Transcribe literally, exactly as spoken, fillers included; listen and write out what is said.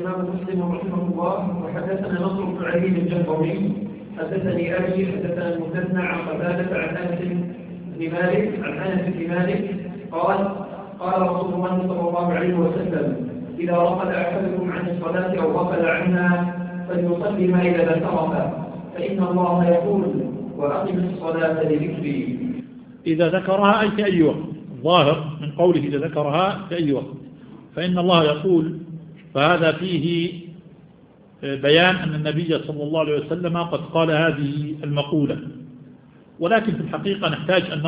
الإمام مسلم رحمه الله: وحدثنا نصر بن علي الجهضمي حدثني أبي حدثنا المثنى عن قتادة عن أنس بن مالك عن أنس بن مالك قال: قال رسول الله صلى الله عليه وسلم: إذا رقد أحدكم عن الصلاة أو غفل عنها فليصلي ما إذا ذكرها، فإن الله يقول: وأقم الصلاة لذكري. إذا ذكرها أي في أي وقت، ظاهر من قوله إذا ذكرها في أي وقت، فإن الله يقول، فهذا فيه بيان أن النبي صلى الله عليه وسلم قد قال هذه المقولة. ولكن في الحقيقة نحتاج أن